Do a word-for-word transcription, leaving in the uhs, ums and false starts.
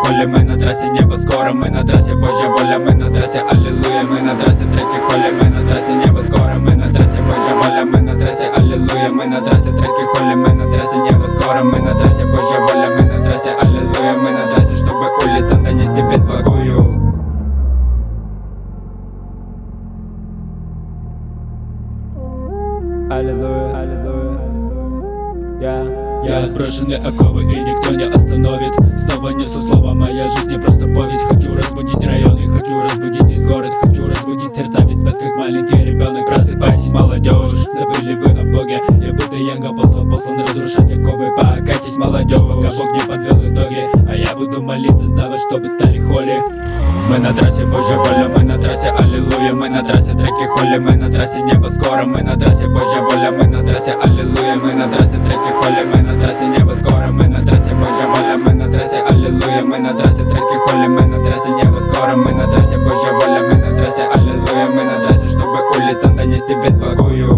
холли, мы на трассе, небо скоро, мы на трассе, Божья воля, мы на трассе, аллилуйя, мы на трассе, треки холли, мы на трассе, небо скоро, мы на трассе, Божья воля, мы на трассе, аллилуйя, мы на трассе, треки холли, мы на трассе, небо скоро, мы на трассе, Божья воля, мы на трассе, аллилуйя, мы на трассе, чтобы улицам донести весть благую. Аллилуйя, аллилуйя, я Я сброшены оковы и никто не остановит. Снова несу слова, моя жизнь не просто повесть. Хочу разбудить районы, хочу разбудить весь город. Хочу разбудить сердца, ведь спят как маленький ребенок. Просыпайтесь, молодежь, забыли вы о Боге. Я будто Янга апостол, послан разрушать оковы. Покайтесь, молодежь, пока Бог не подвел итоги. А я буду молиться за вас, чтобы стали холли. Мы на трассе, Божья воля, мы на трассе, аллилуйя, мы на трассе, треки холли, мы на трассе, небо скоро, мы на трассе, Божья воля, мы на трассе, аллилуйя, мы на трассе, треки холли, мы на трассе, небо скоро, мы на трассе, Божья воля, мы на трассе, аллилуйя, мы на трассе, треки холли, мы на трассе, небо скоро, мы на трассе, Божья воля, мы на трассе, аллилуйя, мы на трассе, чтобы улицам донести весть благую.